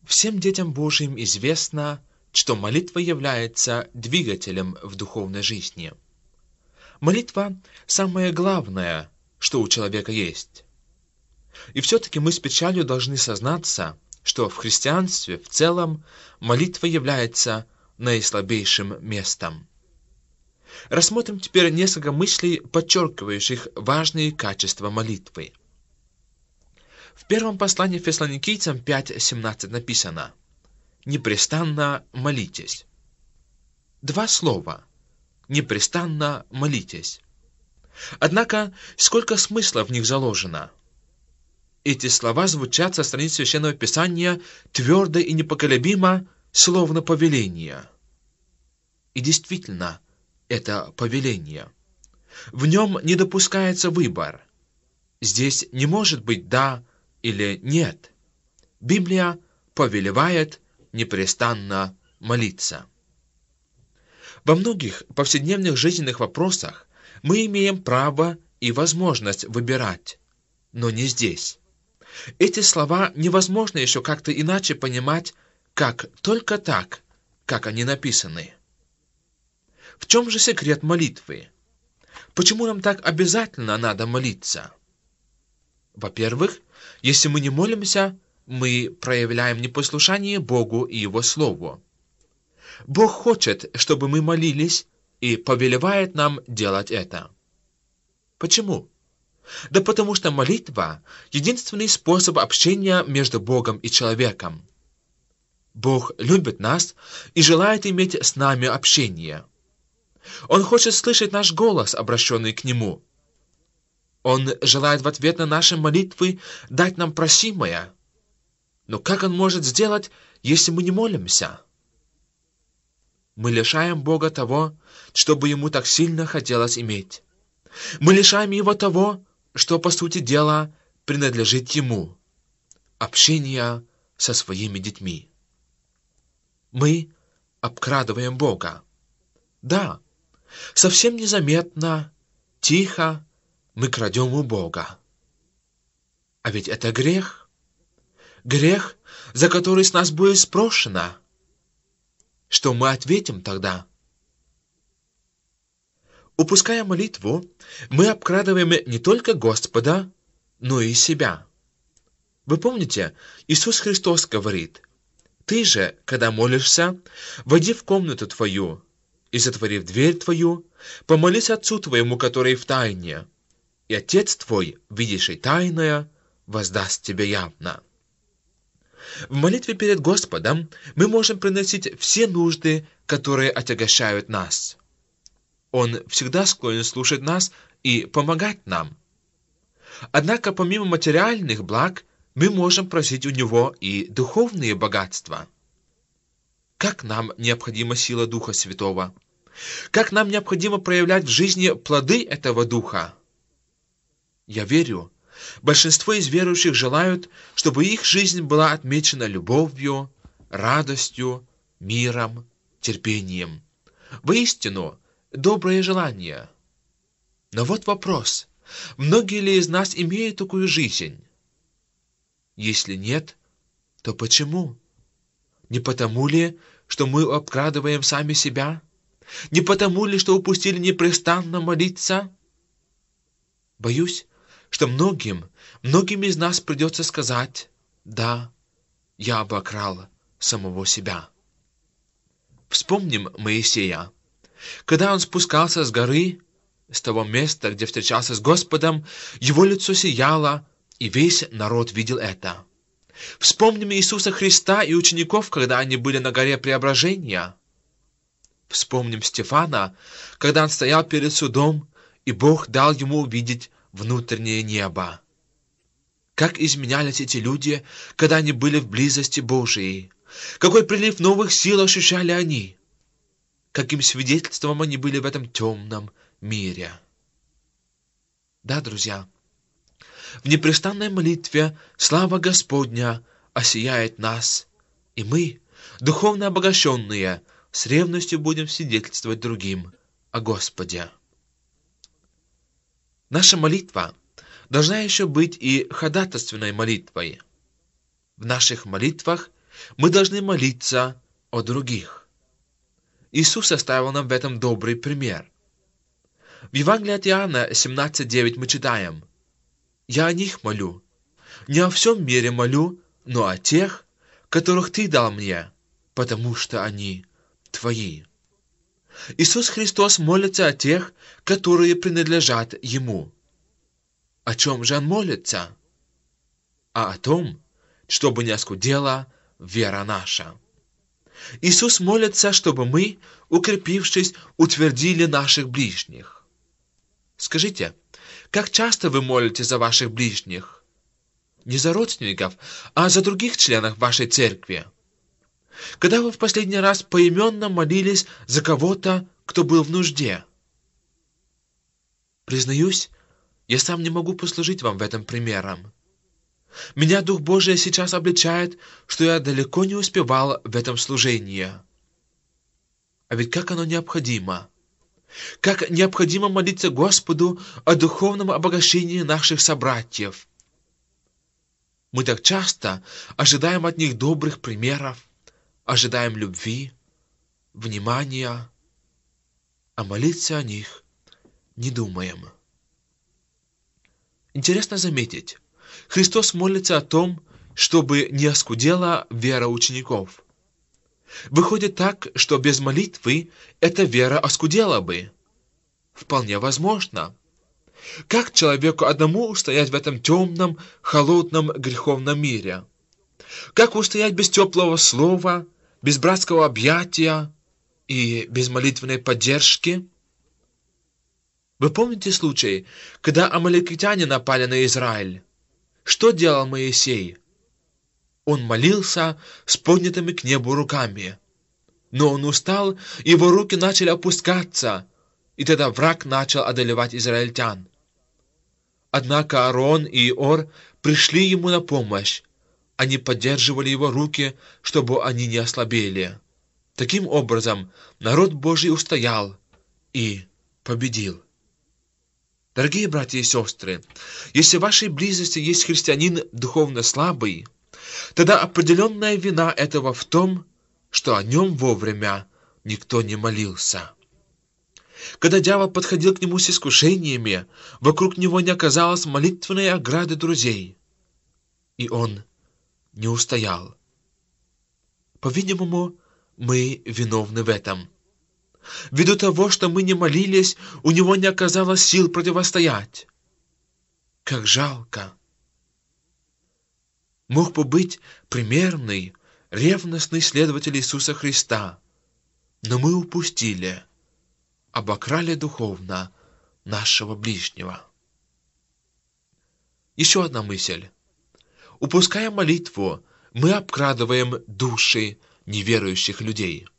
Всем детям Божьим известно, что молитва является двигателем в духовной жизни. Молитва – самое главное, что у человека есть. И все-таки мы с печалью должны сознаться, что в христианстве в целом молитва является наислабейшим местом. Рассмотрим теперь несколько мыслей, подчеркивающих важные качества молитвы. В первом послании Фессалоникийцам 5:17 написано: «Непрестанно молитесь». Два слова: «непрестанно молитесь». Однако, сколько смысла в них заложено? Эти слова звучат со страниц Священного Писания твердо и непоколебимо, словно повеление. И действительно, это повеление. В нем не допускается выбор. Здесь не может быть «да» или «нет». Библия повелевает непрестанно молиться. Во многих повседневных жизненных вопросах мы имеем право и возможность выбирать, но не здесь. Эти слова невозможно еще как-то иначе понимать, как только так, как они написаны. В чем же секрет молитвы? Почему нам так обязательно надо молиться? Во-первых, если мы не молимся, мы проявляем непослушание Богу и Его Слову. Бог хочет, чтобы мы молились, и повелевает нам делать это. Почему? Да потому что молитва – единственный способ общения между Богом и человеком. Бог любит нас и желает иметь с нами общение. Он хочет слышать наш голос, обращенный к Нему. Он желает в ответ на наши молитвы дать нам просимое. Но как Он может сделать, если мы не молимся? Мы лишаем Бога того, что бы Ему так сильно хотелось иметь. Мы лишаем Его того, что, по сути дела, принадлежит Ему – общения со своими детьми. Мы обкрадываем Бога. Да, совсем незаметно, тихо мы крадем у Бога. А ведь это грех. Грех, за который с нас будет спрошено. Что мы ответим тогда? Упуская молитву, мы обкрадываем не только Господа, но и себя. Вы помните, Иисус Христос говорит: «Ты же, когда молишься, войди в комнату твою, и, затворив дверь твою, помолись Отцу твоему, который в тайне, и Отец твой, видящий тайное, воздаст тебе явно». В молитве перед Господом мы можем приносить все нужды, которые отягощают нас. Он всегда склонен слушать нас и помогать нам. Однако помимо материальных благ мы можем просить у Него и духовные богатства. Как нам необходима сила Духа Святого? Как нам необходимо проявлять в жизни плоды этого Духа? Я верю, большинство из верующих желают, чтобы их жизнь была отмечена любовью, радостью, миром, терпением. Воистину, доброе желание. Но вот вопрос: многие ли из нас имеют такую жизнь? Если нет, то почему? Не потому ли, что мы обкрадываем сами себя? Не потому ли, что упустили непрестанно молиться? Боюсь, что многим из нас придется сказать: да, я обокрал самого себя. Вспомним Моисея. Когда он спускался с горы, с того места, где встречался с Господом, его лицо сияло, и весь народ видел это. Вспомним Иисуса Христа и учеников, когда они были на горе Преображения. Вспомним Стефана, когда он стоял перед судом, и Бог дал ему увидеть внутреннее небо. Как изменялись эти люди, когда они были в близости Божией. Какой прилив новых сил ощущали они. Каким свидетельством они были в этом темном мире. Да, друзья, в непрестанной молитве слава Господня осияет нас, и мы, духовно обогащенные, с ревностью будем свидетельствовать другим о Господе. Наша молитва должна еще быть и ходатайственной молитвой. В наших молитвах Мы должны молиться о других. Иисус оставил нам в этом добрый пример. В Евангелии от Иоанна 17:9 мы читаем: «Я о них молю, не о всем мире молю, но о тех, которых Ты дал мне, потому что они Твои». Иисус Христос молится о тех, которые принадлежат Ему. О чем же Он молится? А о том, чтобы не оскудела вера наша. Иисус молится, чтобы мы, укрепившись, утвердили наших ближних. Скажите, как часто вы молитесь за ваших ближних? Не за родственников, а за других членов вашей церкви. Когда вы в последний раз поименно молились за кого-то, кто был в нужде? Признаюсь, я сам не могу послужить вам в этом примером. Меня Дух Божий сейчас обличает, что я далеко не успевал в этом служении. А ведь как оно необходимо! Как необходимо молиться Господу о духовном обогащении наших собратьев. Мы так часто ожидаем от них добрых примеров, ожидаем любви, внимания, а молиться о них не думаем. Интересно заметить, Христос молится о том, чтобы не оскудела вера учеников. Выходит так, что без молитвы эта вера оскудела бы. Вполне возможно. Как человеку одному устоять в этом темном, холодном, греховном мире? Как устоять без теплого слова, без братского объятия и без молитвенной поддержки? Вы помните случай, когда амаликитяне напали на Израиль? Что делал Моисей? Он молился с поднятыми к небу руками. Но он устал, его руки начали опускаться, и тогда враг начал одолевать израильтян. Однако Аарон и Иор пришли ему на помощь. Они поддерживали его руки, чтобы они не ослабели. Таким образом, народ Божий устоял и победил. Дорогие братья и сестры, если в вашей близости есть христианин духовно слабый, тогда определенная вина этого в том, что о нем вовремя никто не молился. Когда дьявол подходил к нему с искушениями, вокруг него не оказалось молитвенной ограды друзей, и он не устоял. По-видимому, мы виновны в этом. Ввиду того, что мы не молились, у него не оказалось сил противостоять. Как жалко! Мог бы быть примерный, ревностный следователь Иисуса Христа, но мы упустили, обокрали духовно нашего ближнего. Еще одна мысль. Упуская молитву, мы обкрадываем души неверующих людей.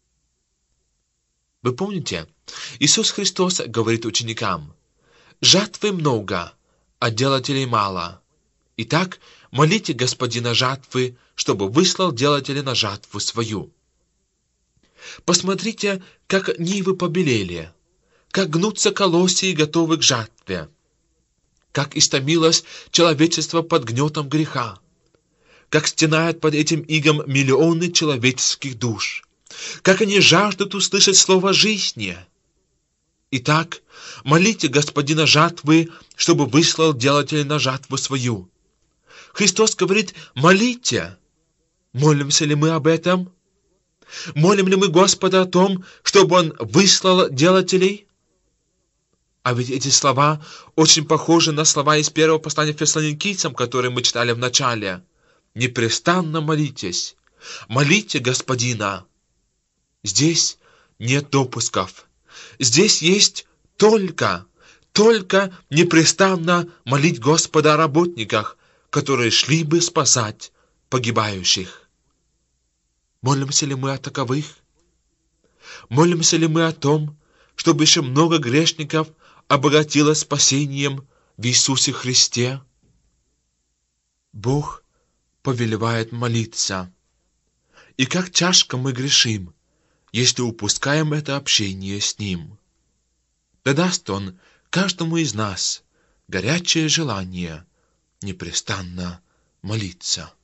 Вы помните, Иисус Христос говорит ученикам: «Жатвы много, а делателей мало. Итак, молите Господина жатвы, чтобы выслал делателя на жатву свою». Посмотрите, как нивы побелели, как гнутся колосья и готовы к жатве, как истомилось человечество под гнетом греха, как стенают под этим игом миллионы человеческих душ, как они жаждут услышать слово жизни. Итак, молите Господина жатвы, чтобы выслал делателя на жатву свою. Христос говорит: молите. Молимся ли мы об этом? Молим ли мы Господа о том, чтобы Он выслал делателей? А ведь эти слова очень похожи на слова из первого послания Фессалоникийцам, которые мы читали в начале. «Непрестанно молитесь, молите Господина». Здесь нет допусков. Здесь есть только непрестанно молить Господа о работниках, которые шли бы спасать погибающих. Молимся ли мы о таковых? Молимся ли мы о том, чтобы еще много грешников обогатилось спасением в Иисусе Христе? Бог повелевает молиться. И как тяжко мы грешим, если упускаем это общение с Ним. Да даст Он каждому из нас горячее желание непрестанно молиться.